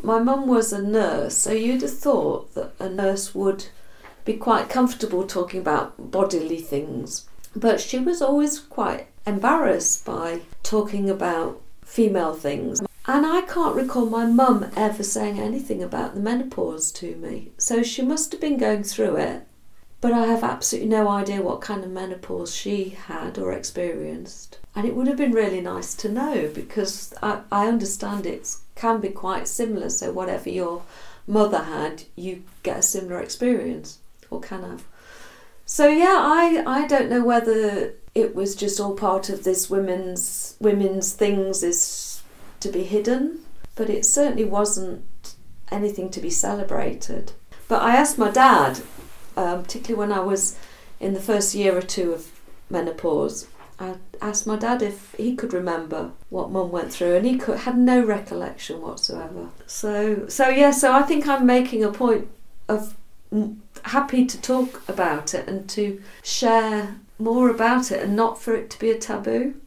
My mum was a nurse, so you'd have thought that a nurse would be quite comfortable talking about bodily things. But she was always quite embarrassed by talking about female things. And I can't recall my mum ever saying anything about the menopause to me. So she must have been going through it. But I have absolutely no idea what kind of menopause she had or experienced. And it would have been really nice to know, because I understand it can be quite similar. So whatever your mother had, you get a similar experience, or can have. So yeah, I don't know whether it was just all part of this women's things is to be hidden, but it certainly wasn't anything to be celebrated. But I asked my dad, particularly when I was in the first year or two of menopause, I asked my dad if he could remember what Mum went through, and he had no recollection whatsoever. So I think I'm making a point of happy to talk about it and to share more about it, and not for it to be a taboo.